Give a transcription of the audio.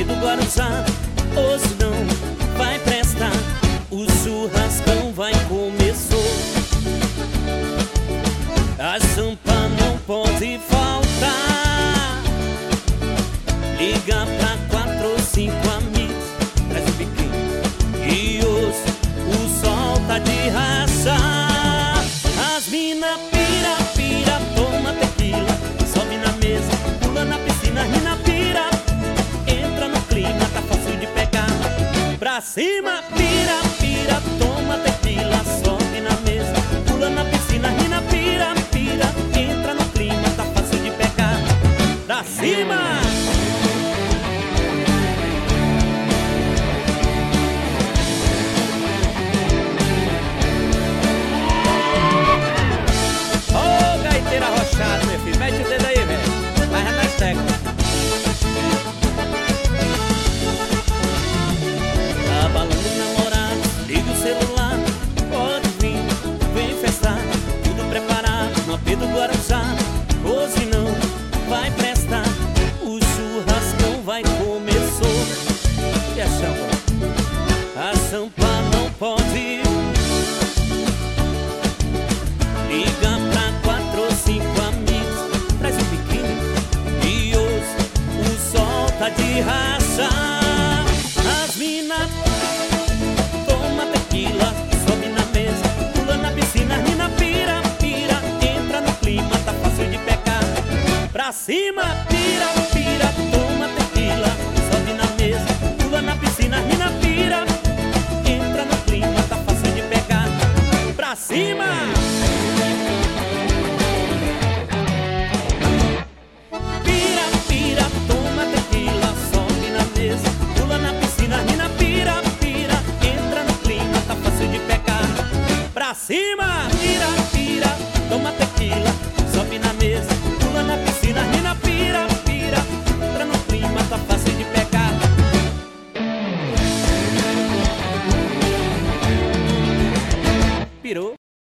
e do Guarujá. Hoje não vai prestar, o churrascão vai começar. A champa não pode faltar. Liga pra 4 ou 5 amigos, traz um biquinho e hoje o sol tá de rachar. As mina pira, pira, toma tequila, sobe na mesa, pula na piscina, ri na pira. Entra no clima, tá fácil de pegar. Pra cima!